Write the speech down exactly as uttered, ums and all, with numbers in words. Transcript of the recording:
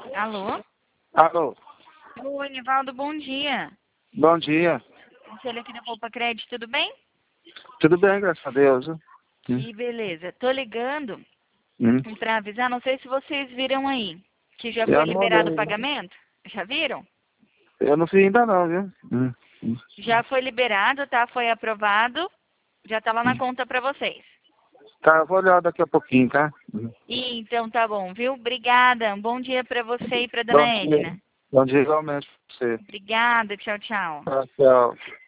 Alô? Alô, Oi, Nivaldo, bom dia. bom dia. Conselho aqui da Poupa Crédito, tudo bem? Tudo bem, graças a Deus. Hum. Que beleza. Tô ligando Hum. para avisar, não sei se vocês viram aí, que já Eu foi não liberado o olhei. pagamento. Já viram? Eu não vi ainda não, viu? Hum. Hum. Já foi liberado, tá? Foi aprovado. Já tá lá na conta para vocês. Tá, eu vou olhar daqui a pouquinho, tá? Hum. E, então tá bom, viu? Obrigada. Um bom dia para você e para dona Bom dia. Edna. Bom dia igualmente pra você. Obrigada, tchau, tchau. Tá, tchau.